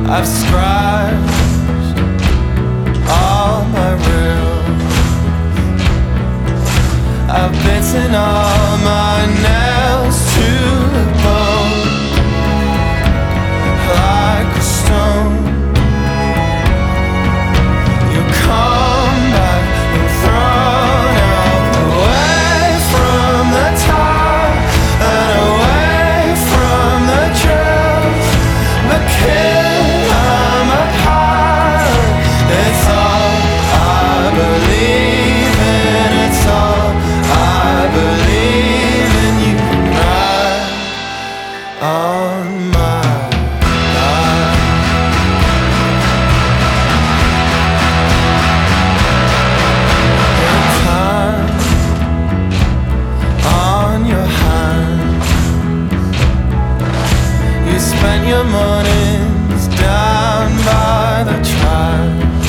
I've scratched all my rails. I've bitten all my nails to the bone, like a stone. You come back and thrown out, away from the top and away from the trails. But kid, I'm apart. It's all I believe in. It's all I believe in. You can ride on my back. Time on your hands. You spent your mornings down by the tracks.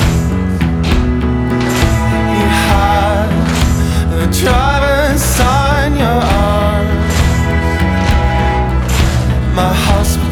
You had the driver sign your arms. My house